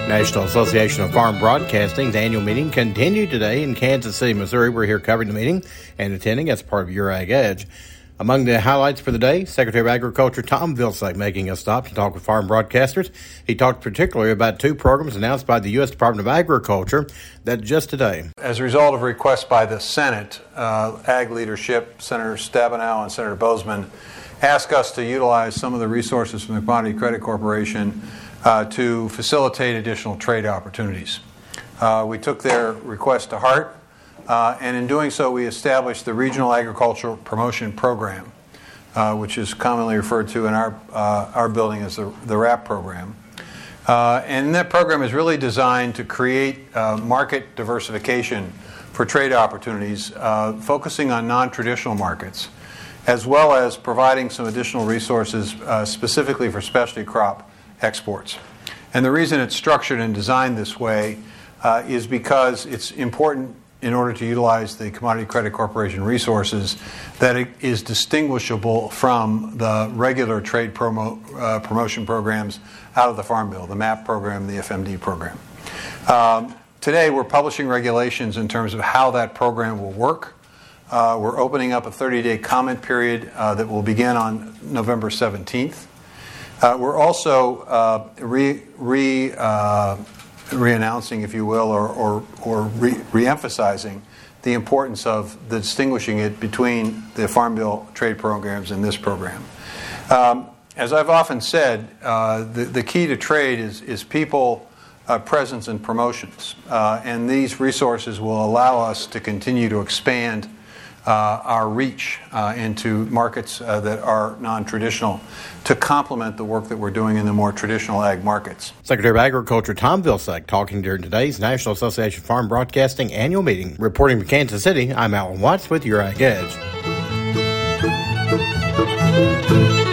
National Association of Farm Broadcasting's annual meeting continued today in Kansas City, Missouri. We're here covering the meeting and attending as part of Your Ag Edge. Among the highlights for the day, Secretary of Agriculture Tom Vilsack making a stop to talk with farm broadcasters. He talked particularly about two programs announced by the U.S. Department of Agriculture that just today. As a result of requests by the Senate, Ag leadership, Senator Stabenow and Senator Boozman, asked us to utilize some of the resources from the Commodity Credit Corporation to facilitate additional trade opportunities. We took their request to heart, and in doing so, we established the Regional Agricultural Promotion Program, which is commonly referred to in our building as the RAP program. And that program is really designed to create market diversification for trade opportunities, focusing on non-traditional markets, as well as providing some additional resources specifically for specialty crop exports. And the reason it's structured and designed this way is because it's important in order to utilize the Commodity Credit Corporation resources that it is distinguishable from the regular trade promotion programs out of the Farm Bill, the MAP program, the FMD program. Today we're publishing regulations in terms of how that program will work. We're opening up a 30-day comment period that will begin on November 17th. We're also re-announcing, if you will, or re-emphasizing the importance of the distinguishing it between the Farm Bill trade programs and this program. As I've often said, the key to trade is people, presence, and promotions. And these resources will allow us to continue to expand our reach into markets that are non-traditional to complement the work that we're doing in the more traditional ag markets. Secretary of Agriculture Tom Vilsack talking during today's National Association of Farm Broadcasting annual meeting. Reporting from Kansas City, I'm Alan Watts with Your Ag Edge.